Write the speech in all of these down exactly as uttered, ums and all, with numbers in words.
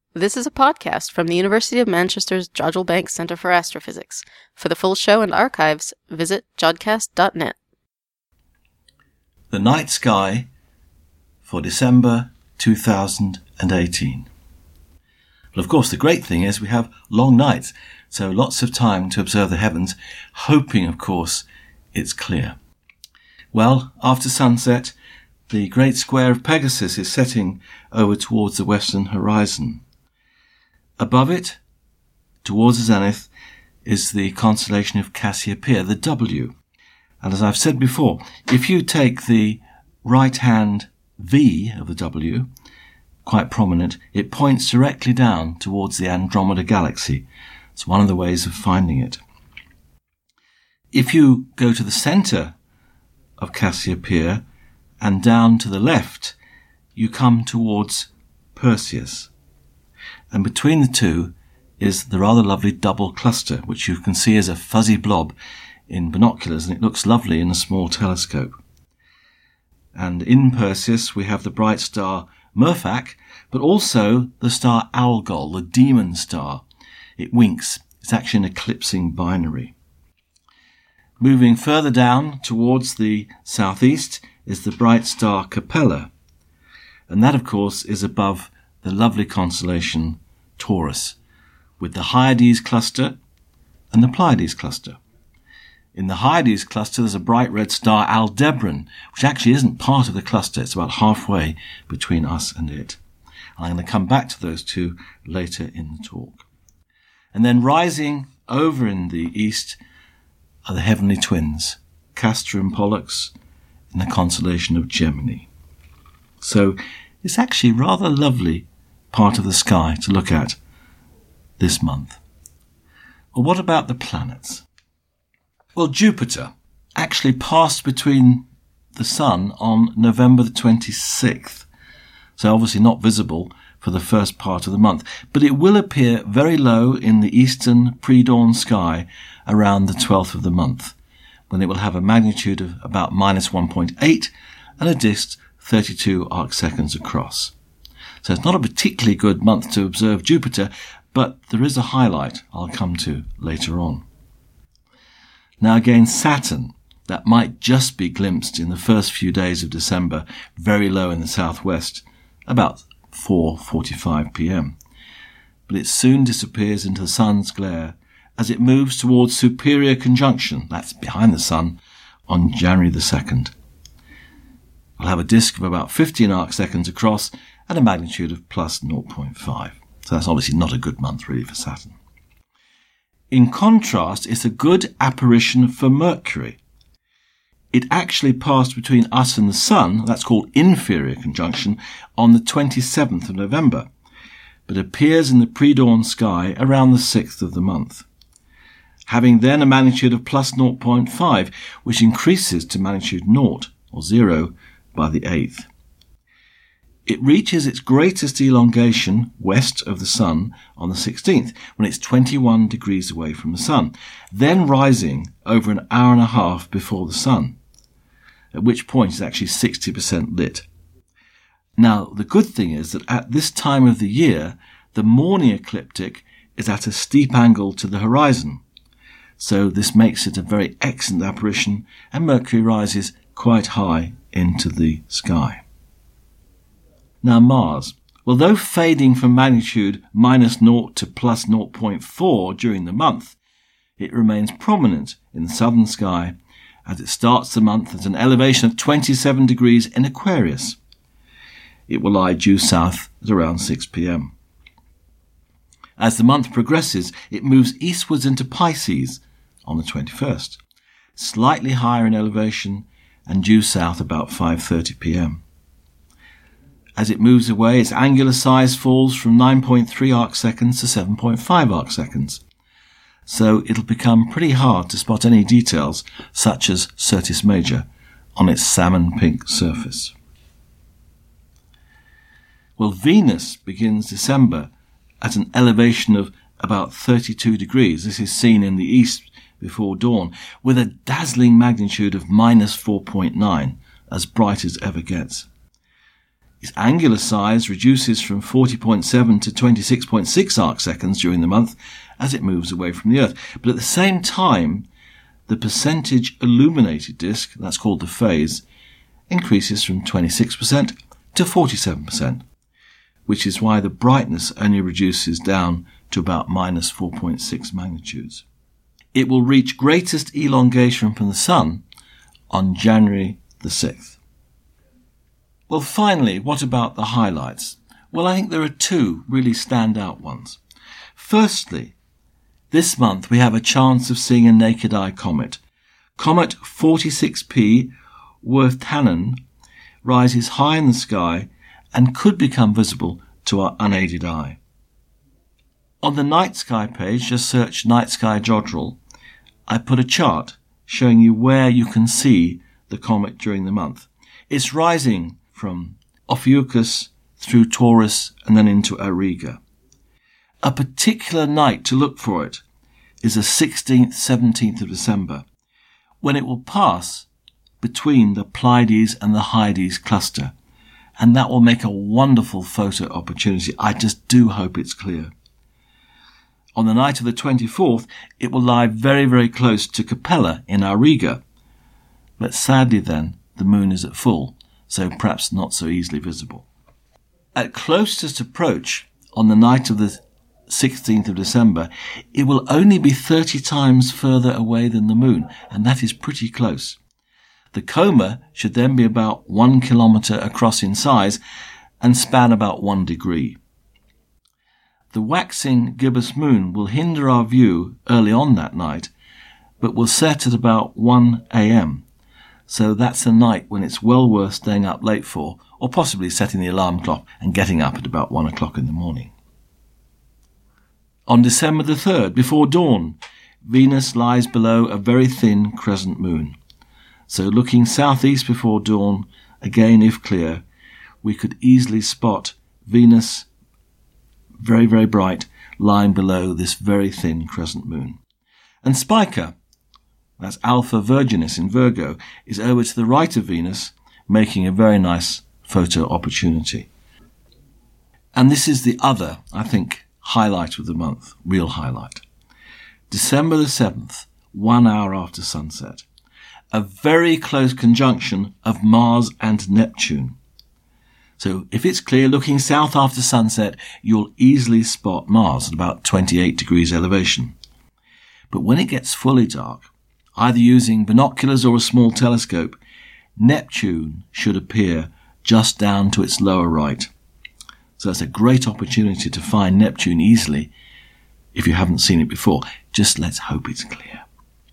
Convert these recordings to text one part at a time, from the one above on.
This is a podcast from the University of Manchester's Jodrell Bank Centre for Astrophysics. For the full show and archives, visit jodcast dot net. The night sky for December two thousand eighteen. Well, of course, the great thing is we have long nights, so lots of time to observe the heavens, hoping, of course, it's clear. Well, after sunset, the great square of Pegasus is setting over towards the western horizon. Above it, towards the zenith, is the constellation of Cassiopeia, the W. And as I've said before, if you take the right-hand V of the W, quite prominent, it points directly down towards the Andromeda Galaxy. It's one of the ways of finding it. If you go to the centre of Cassiopeia and down to the left, you come towards Perseus. And between the two is the rather lovely double cluster, which you can see as a fuzzy blob in binoculars, and it looks lovely in a small telescope. And in Perseus we have the bright star Murphak, but also the star Algol, the demon star. It winks. It's actually an eclipsing binary. Moving further down towards the southeast is the bright star Capella. And that, of course, is above the lovely constellation Taurus, with the Hyades cluster and the Pleiades cluster. In the Hyades cluster, there's a bright red star Aldebaran, which actually isn't part of the cluster. It's about halfway between us and it. And I'm going to come back to those two later in the talk. And then rising over in the east are the heavenly twins, Castor and Pollux, in the constellation of Gemini. So it's actually rather lovely part of the sky to look at this month. Well, what about the planets? Well, Jupiter actually passed between the Sun on November the twenty-sixth, so obviously not visible for the first part of the month, but it will appear very low in the eastern pre-dawn sky around the twelfth of the month, when it will have a magnitude of about minus one point eight and a disk thirty-two arcseconds across. So it's not a particularly good month to observe Jupiter, but there is a highlight I'll come to later on. Now again, Saturn, that might just be glimpsed in the first few days of December, very low in the southwest, about four forty-five p.m. But it soon disappears into the Sun's glare as it moves towards Superior Conjunction, that's behind the Sun, on January the second. We'll have a disk of about fifteen arcseconds across and a magnitude of plus zero point five. So that's obviously not a good month really for Saturn. In contrast, it's a good apparition for Mercury. It actually passed between us and the Sun, that's called inferior conjunction, on the twenty-seventh of November, but appears in the pre-dawn sky around the sixth of the month, having then a magnitude of plus zero point five, which increases to magnitude zero or zero by the eighth. It reaches its greatest elongation west of the Sun on the sixteenth, when it's twenty-one degrees away from the Sun, then rising over an hour and a half before the Sun, at which point it's actually sixty percent lit. Now, the good thing is that at this time of the year, the morning ecliptic is at a steep angle to the horizon, so this makes it a very excellent apparition, and Mercury rises quite high into the sky. Now Mars, well, though fading from magnitude minus zero to plus zero point four during the month, it remains prominent in the southern sky as it starts the month at an elevation of twenty-seven degrees in Aquarius. It will lie due south at around six p.m. As the month progresses, it moves eastwards into Pisces on the twenty-first, slightly higher in elevation and due south about five thirty p.m. As it moves away, its angular size falls from nine point three arcseconds to seven point five arcseconds. So it'll become pretty hard to spot any details, such as Syrtis Major, on its salmon pink surface. Well, Venus begins December at an elevation of about thirty-two degrees. This is seen in the east before dawn, with a dazzling magnitude of minus four point nine, as bright as ever gets. Its angular size reduces from forty point seven to twenty-six point six arc seconds during the month as it moves away from the Earth. But at the same time, the percentage illuminated disk, that's called the phase, increases from twenty-six percent to forty-seven percent, which is why the brightness only reduces down to about minus four point six magnitudes. It will reach greatest elongation from the Sun on January the sixth. Well, finally, what about the highlights? Well, I think there are two really standout ones. Firstly, this month we have a chance of seeing a naked eye comet. Comet forty-six P Wirth-Tannen rises high in the sky and could become visible to our unaided eye. On the night sky page, just search Night Sky Jodrell, I put a chart showing you where you can see the comet during the month. It's rising from Ophiuchus through Taurus and then into Auriga. A particular night to look for it is the sixteenth, seventeenth of December, when it will pass between the Pleiades and the Hyades cluster, and that will make a wonderful photo opportunity. I just do hope it's clear. On the night of the twenty-fourth, it will lie very, very close to Capella in Auriga, but sadly then the moon is at full, so perhaps not so easily visible. At closest approach, on the night of the sixteenth of December, it will only be thirty times further away than the moon, and that is pretty close. The coma should then be about one kilometre across in size and span about one degree. The waxing gibbous moon will hinder our view early on that night, but will set at about one a.m., so that's a night when it's well worth staying up late for, or possibly setting the alarm clock and getting up at about one o'clock in the morning. On December the third, before dawn, Venus lies below a very thin crescent moon. So looking southeast before dawn, again if clear, we could easily spot Venus, very, very bright, lying below this very thin crescent moon. And Spica, that's Alpha Virginis in Virgo, is over to the right of Venus, making a very nice photo opportunity. And this is the other, I think, highlight of the month, real highlight. December the seventh, one hour after sunset. A very close conjunction of Mars and Neptune. So if it's clear looking south after sunset, you'll easily spot Mars at about twenty-eight degrees elevation. But when it gets fully dark, either using binoculars or a small telescope, Neptune should appear just down to its lower right. So that's a great opportunity to find Neptune easily if you haven't seen it before. Just let's hope it's clear.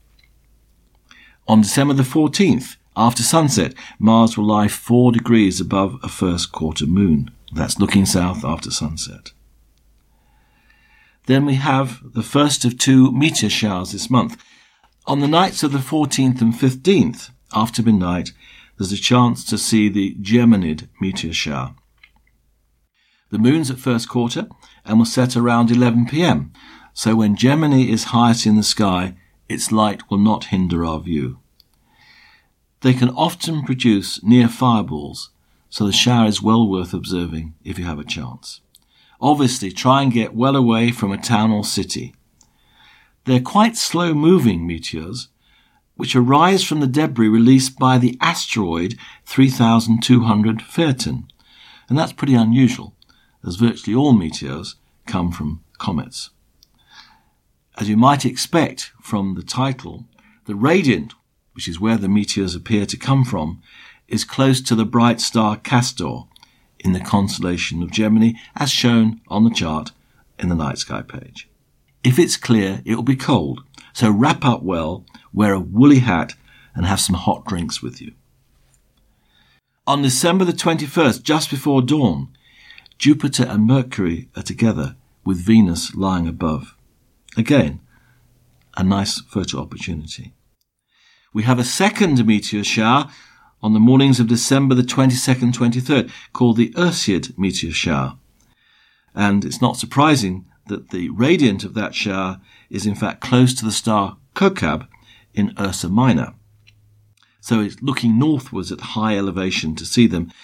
On December the fourteenth, after sunset, Mars will lie four degrees above a first quarter moon. That's looking south after sunset. Then we have the first of two meteor showers this month. On the nights of the fourteenth and fifteenth, after midnight, there's a chance to see the Geminid meteor shower. The moon's at first quarter and will set around eleven p.m, so when Gemini is highest in the sky, its light will not hinder our view. They can often produce near fireballs, so the shower is well worth observing if you have a chance. Obviously, try and get well away from a town or city. They're quite slow-moving meteors, which arise from the debris released by the asteroid three thousand two hundred Phaethon, and that's pretty unusual, as virtually all meteors come from comets. As you might expect from the title, the radiant, which is where the meteors appear to come from, is close to the bright star Castor in the constellation of Gemini, as shown on the chart in the night sky page. If it's clear, it will be cold, so wrap up well, wear a woolly hat, and have some hot drinks with you. On December the twenty-first, just before dawn, Jupiter and Mercury are together with Venus lying above. Again, a nice photo opportunity. We have a second meteor shower on the mornings of December the twenty-second, twenty-third, called the Ursiad meteor shower. And it's not surprising that the radiant of that shower is in fact close to the star Kokab in Ursa Minor. So it's looking northwards at high elevation to see them.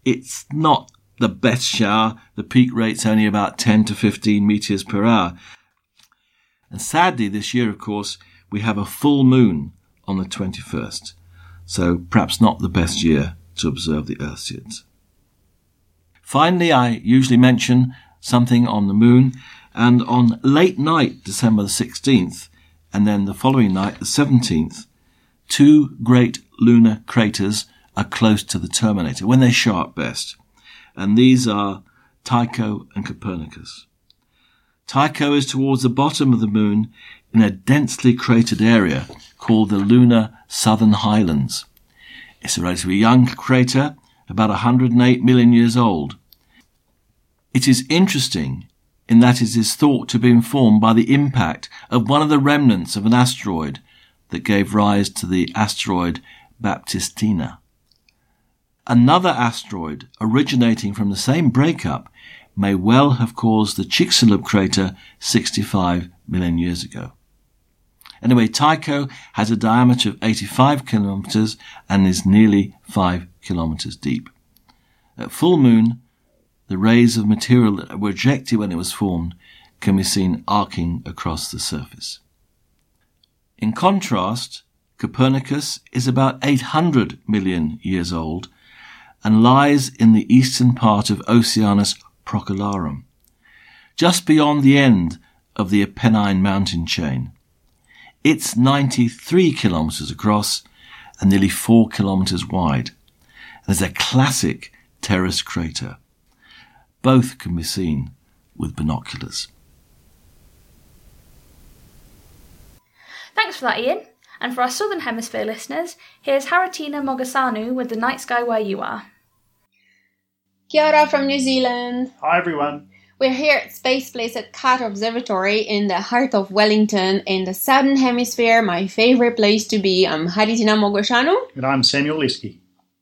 it's not the best shower. The peak rate's only about ten to fifteen metres per hour. And sadly, this year, of course, we have a full moon on the twenty-first. So perhaps not the best year to observe the Earthsids. Finally, I usually mention something on the moon, and on late night, December the sixteenth, and then the following night, the seventeenth, two great lunar craters are close to the terminator, when they show up best. And these are Tycho and Copernicus. Tycho is towards the bottom of the moon in a densely cratered area called the lunar southern highlands. It's a relatively young crater, about one hundred eight million years old. It is interesting in that it is thought to have been formed by the impact of one of the remnants of an asteroid that gave rise to the asteroid Baptistina. Another asteroid originating from the same breakup may well have caused the Chicxulub crater sixty-five million years ago. Anyway, Tycho has a diameter of eighty-five kilometres and is nearly five kilometres deep. At full moon, the rays of material that were ejected when it was formed can be seen arcing across the surface. In contrast, Copernicus is about eight hundred million years old and lies in the eastern part of Oceanus Procellarum, just beyond the end of the Apennine mountain chain. It's ninety-three kilometres across and nearly four kilometres wide, and is a classic terrace crater. Both can be seen with binoculars. Thanks for that, Ian. And for our Southern Hemisphere listeners, here's Haritina Mogasanu with The Night Sky Where You Are. Kia ora from New Zealand. Hi everyone. We're here at Space Place at Carter Observatory in the heart of Wellington in the Southern Hemisphere, my favourite place to be. I'm Haritina Mogasanu. And I'm Samuel Leske.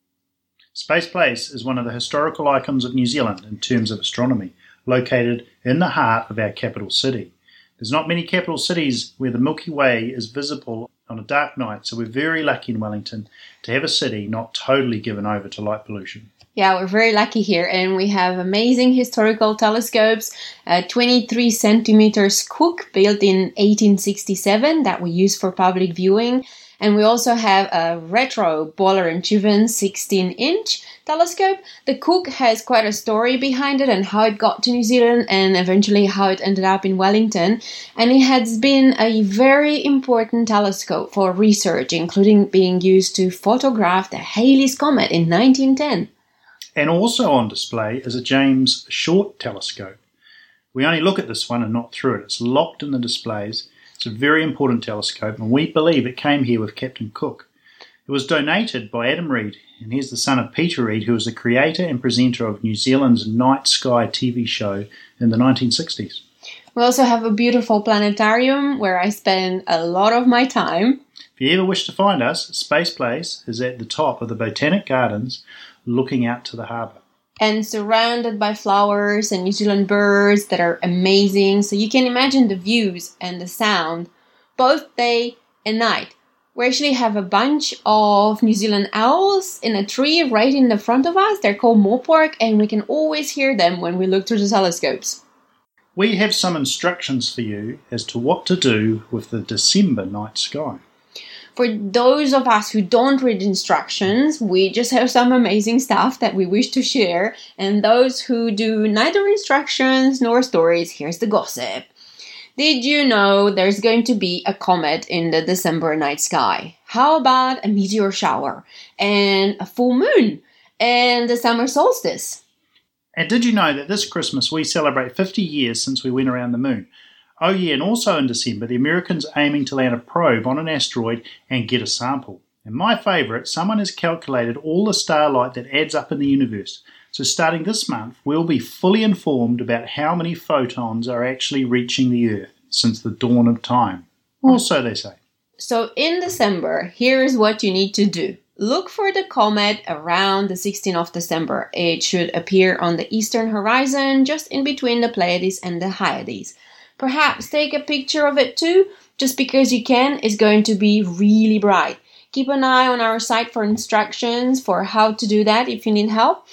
Space Place is one of the historical icons of New Zealand in terms of astronomy, located in the heart of our capital city. There's not many capital cities where the Milky Way is visible on a dark night, so we're very lucky in Wellington to have a city not totally given over to light pollution. Yeah, we're very lucky here, and we have amazing historical telescopes, a twenty-three centimeters Cook built in eighteen sixty-seven that we use for public viewing. And we also have a retro Boller and Chivin sixteen inch telescope. The Cook has quite a story behind it and how it got to New Zealand and eventually how it ended up in Wellington. And it has been a very important telescope for research, including being used to photograph the Halley's Comet in nineteen ten. And also on display is a James Short telescope. We only look at this one and not through it. It's locked in the displays. It's a very important telescope, and we believe it came here with Captain Cook. It was donated by Adam Reid, and he's the son of Peter Reid, who was the creator and presenter of New Zealand's Night Sky T V show in the nineteen sixties. We also have a beautiful planetarium where I spend a lot of my time. If you ever wish to find us, Space Place is at the top of the Botanic Gardens, looking out to the harbour. And surrounded by flowers and New Zealand birds that are amazing. So you can imagine the views and the sound, both day and night. We actually have a bunch of New Zealand owls in a tree right in the front of us. They're called mopork, and we can always hear them when we look through the telescopes. We have some instructions for you as to what to do with the December night sky. For those of us who don't read instructions, we just have some amazing stuff that we wish to share. And those who do neither instructions nor stories, here's the gossip. Did you know there's going to be a comet in the December night sky? How about a meteor shower and a full moon and the summer solstice? And did you know that this Christmas we celebrate fifty years since we went around the moon? Oh yeah, and also in December, the Americans are aiming to land a probe on an asteroid and get a sample. And my favourite, someone has calculated all the starlight that adds up in the universe. So starting this month, we'll be fully informed about how many photons are actually reaching the Earth since the dawn of time. Or so they say. So in December, here is what you need to do. Look for the comet around the sixteenth of December. It should appear on the eastern horizon, just in between the Pleiades and the Hyades. Perhaps take a picture of it too, just because you can. It's going to be really bright. Keep an eye on our site for instructions for how to do that if you need help.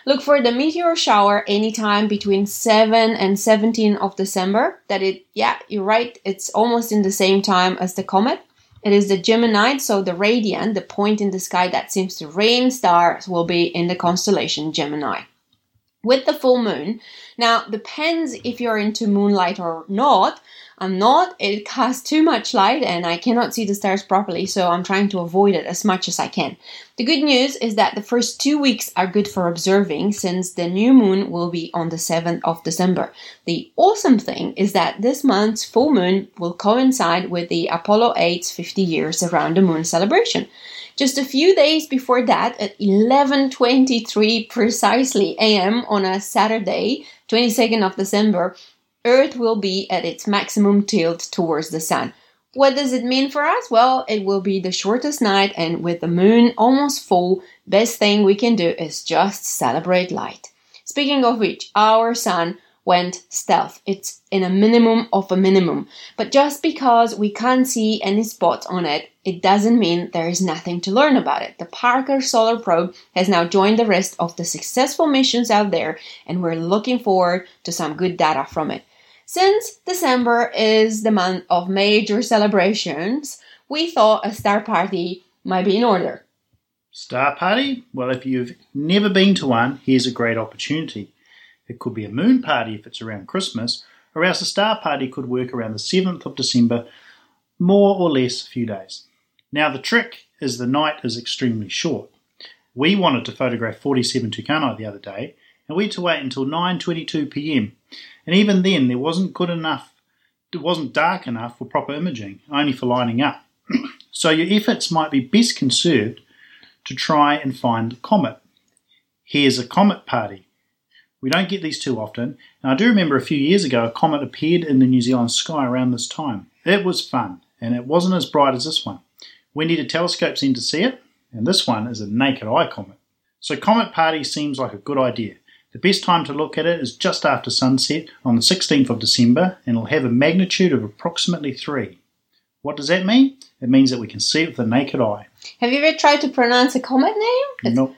Look for the meteor shower anytime between seven and seventeen of December. That it, yeah, you're right, it's almost in the same time as the comet. It is the Gemini, so the radiant, the point in the sky that seems to rain stars, will be in the constellation Gemini. With the full moon, now depends if you're into moonlight or not. I'm not. It casts too much light and I cannot see the stars properly, so I'm trying to avoid it as much as I can. The good news is that the first two weeks are good for observing, since the new moon will be on the seventh of December. The awesome thing is that this month's full moon will coincide with the Apollo eight's fifty years around the moon celebration. Just a few days before that, at eleven twenty-three precisely a m on a Saturday, twenty-second of December, Earth will be at its maximum tilt towards the sun. What does it mean for us? Well, it will be the shortest night, and with the moon almost full, best thing we can do is just celebrate light. Speaking of which, our sun went stealth. It's in a minimum of a minimum. But just because we can't see any spots on it, it doesn't mean there is nothing to learn about it. The Parker Solar Probe has now joined the rest of the successful missions out there, and we're looking forward to some good data from it. Since December is the month of major celebrations, we thought a star party might be in order. Star party? Well, if you've never been to one, here's a great opportunity. It could be a moon party if it's around Christmas, or else a star party could work around the seventh of December, more or less a few days. Now the trick is the night is extremely short. We wanted to photograph forty-seven Tucanae the other day, and we had to wait until nine twenty-two p m, and even then there wasn't good enough, it wasn't dark enough for proper imaging, only for lining up. So your efforts might be best conserved to try and find a comet. Here's a comet party. We don't get these too often, and I do remember a few years ago a comet appeared in the New Zealand sky around this time. It was fun, and it wasn't as bright as this one. We needed telescopes in to see it, and this one is a naked eye comet. So comet party seems like a good idea. The best time to look at it is just after sunset on the sixteenth of December, and it'll have a magnitude of approximately three. What does that mean? It means that we can see it with the naked eye. Have you ever tried to pronounce a comet name? It's Nope.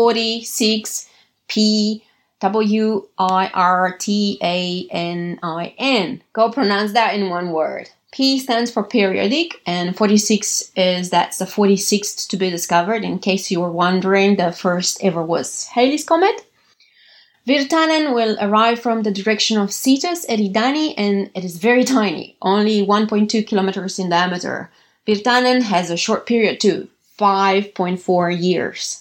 forty-six P W I R T A N I N. Go pronounce that in one word. P stands for periodic, and forty-six is that's the forty-sixth to be discovered. In case you were wondering, the first ever was Halley's Comet. Virtanen will arrive from the direction of Cetus Eridani, and it is very tiny, only one point two kilometers in diameter. Virtanen has a short period too, five point four years.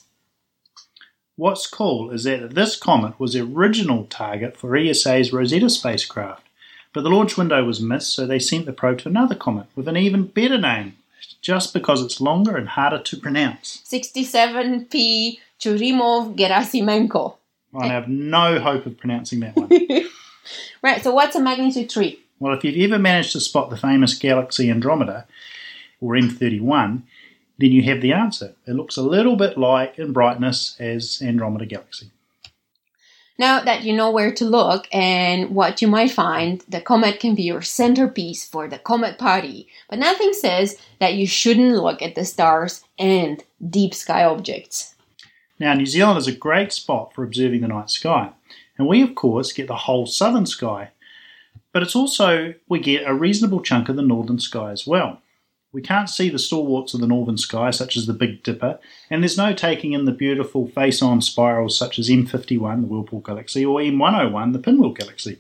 What's cool is that this comet was the original target for E S A's Rosetta spacecraft, but the launch window was missed, so they sent the probe to another comet with an even better name, just because it's longer and harder to pronounce. sixty-seven P Churyumov-Gerasimenko. I have no hope of pronouncing that one. Right, so what's a magnitude three? Well, if you've ever managed to spot the famous galaxy Andromeda, or M thirty-one, then you have the answer. It looks a little bit like in brightness as Andromeda Galaxy. Now that you know where to look and what you might find, the comet can be your centerpiece for the comet party. But nothing says that you shouldn't look at the stars and deep sky objects. Now, New Zealand is a great spot for observing the night sky, and we, of course, get the whole southern sky, but it's also, we get a reasonable chunk of the northern sky as well. We can't see the stalwarts of the northern sky, such as the Big Dipper, and there's no taking in the beautiful face-on spirals such as M fifty-one, the Whirlpool Galaxy, or M one oh one, the Pinwheel Galaxy.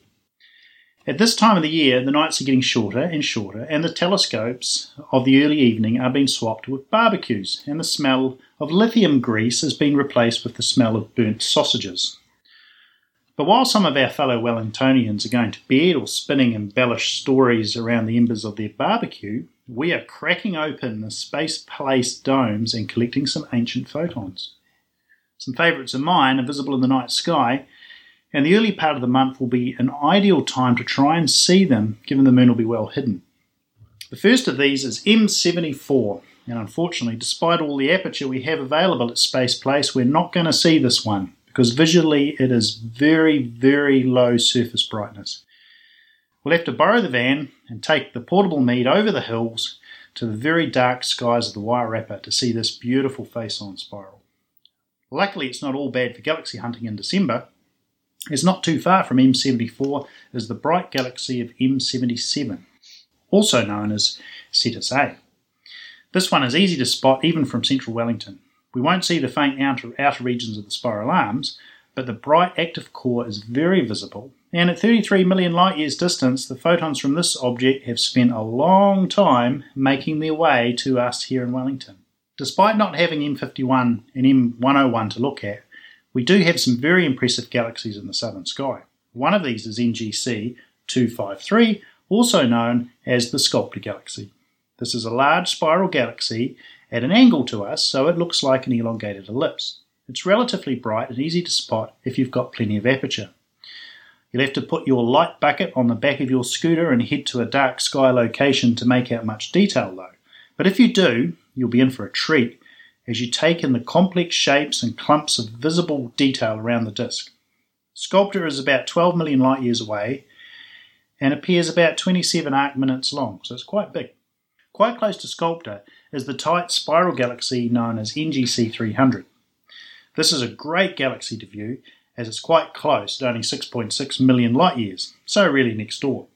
At this time of the year, the nights are getting shorter and shorter, and the telescopes of the early evening are being swapped with barbecues, and the smell of lithium grease has been replaced with the smell of burnt sausages. But while some of our fellow Wellingtonians are going to bed or spinning embellished stories around the embers of their barbecue, we are cracking open the space-placed domes and collecting some ancient photons. Some favourites of mine are visible in the night sky, and the early part of the month will be an ideal time to try and see them, given the moon will be well hidden. The first of these is M seventy-four, and unfortunately, despite all the aperture we have available at Space Place, we're not going to see this one, because visually it is very, very low surface brightness. We'll have to borrow the van and take the portable mead over the hills to the very dark skies of the Wairarapa to see this beautiful face-on spiral. Luckily, it's not all bad for galaxy hunting in December. It's not too far from M seventy-four is the bright galaxy of M seventy-seven, also known as Cetus A. This one is easy to spot even from central Wellington. We won't see the faint outer, outer regions of the spiral arms, but the bright active core is very visible, and at thirty-three million light-years distance, the photons from this object have spent a long time making their way to us here in Wellington. Despite not having M fifty-one and M one oh one to look at, we do have some very impressive galaxies in the southern sky. One of these is N G C two fifty-three, also known as the Sculptor Galaxy. This is a large spiral galaxy at an angle to us, so it looks like an elongated ellipse. It's relatively bright and easy to spot if you've got plenty of aperture. You'll have to put your light bucket on the back of your scooter and head to a dark sky location to make out much detail though. But if you do, you'll be in for a treat as you take in the complex shapes and clumps of visible detail around the disk. Sculptor is about twelve million light years away and appears about twenty-seven arc minutes long, so it's quite big. Quite close to Sculptor is the tight spiral galaxy known as N G C three hundred. This is a great galaxy to view as it's quite close at only six point six million light years, so really next door.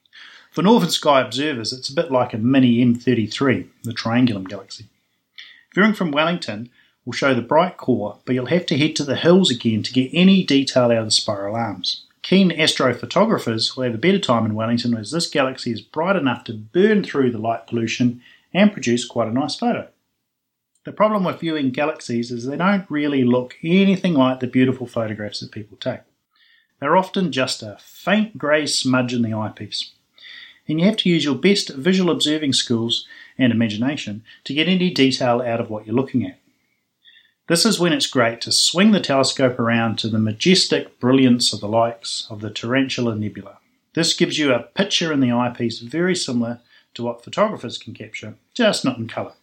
For Northern Sky observers, it's a bit like a mini M thirty-three, the Triangulum galaxy. Viewing from Wellington will show the bright core, but you'll have to head to the hills again to get any detail out of the spiral arms. Keen astrophotographers will have a better time in Wellington as this galaxy is bright enough to burn through the light pollution and produce quite a nice photo. The problem with viewing galaxies is they don't really look anything like the beautiful photographs that people take. They're often just a faint grey smudge in the eyepiece. And you have to use your best visual observing skills and imagination to get any detail out of what you're looking at. This is when it's great to swing the telescope around to the majestic brilliance of the likes of the Tarantula Nebula. This gives you a picture in the eyepiece very similar to what photographers can capture, just not in colour.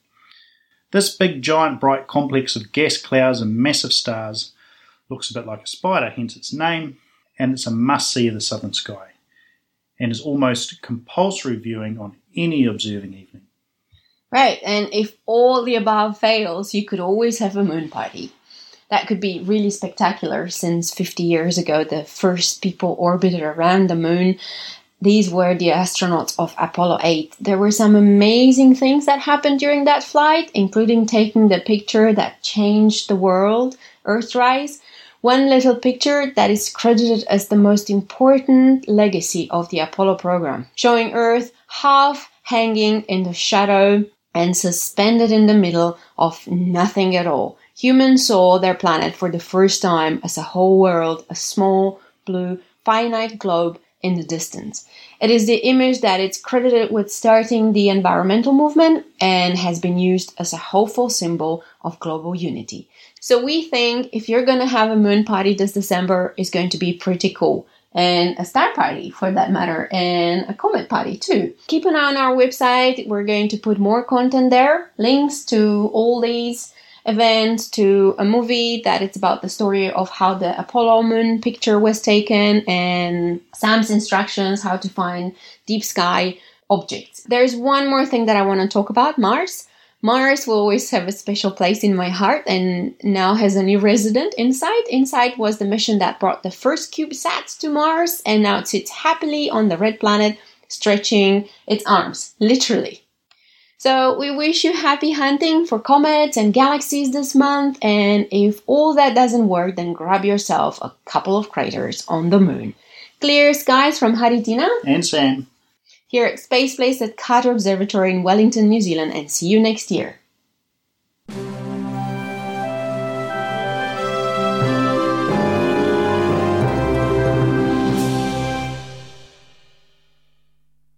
This big giant bright complex of gas clouds and massive stars looks a bit like a spider, hence its name, and it's a must-see of the southern sky, and is almost compulsory viewing on any observing evening. Right, and if all the above fails, you could always have a moon party. That could be really spectacular since fifty years ago the first people orbited around the moon. These were the astronauts of Apollo eight. There were some amazing things that happened during that flight, including taking the picture that changed the world, Earthrise. One little picture that is credited as the most important legacy of the Apollo program, showing Earth half hanging in the shadow and suspended in the middle of nothing at all. Humans saw their planet for the first time as a whole world, a small, blue, finite globe in the distance. It is the image that is credited with starting the environmental movement and has been used as a hopeful symbol of global unity. So we think if you're going to have a moon party this December, it's going to be pretty cool. And a star party for that matter, and a comet party too. Keep an eye on our website. We're going to put more content there. Links to all these events, to a movie that it's about the story of how the Apollo moon picture was taken, and Sam's instructions how to find deep sky objects. There's one more thing that I want to talk about, Mars. Mars will always have a special place in my heart and now has a new resident, InSight. InSight was the mission that brought the first CubeSats to Mars, and now it sits happily on the red planet, stretching its arms, literally. So we wish you happy hunting for comets and galaxies this month, and if all that doesn't work, then grab yourself a couple of craters on the moon. Clear skies from Haritina and Sam here at Space Place at Carter Observatory in Wellington, New Zealand, and see you next year.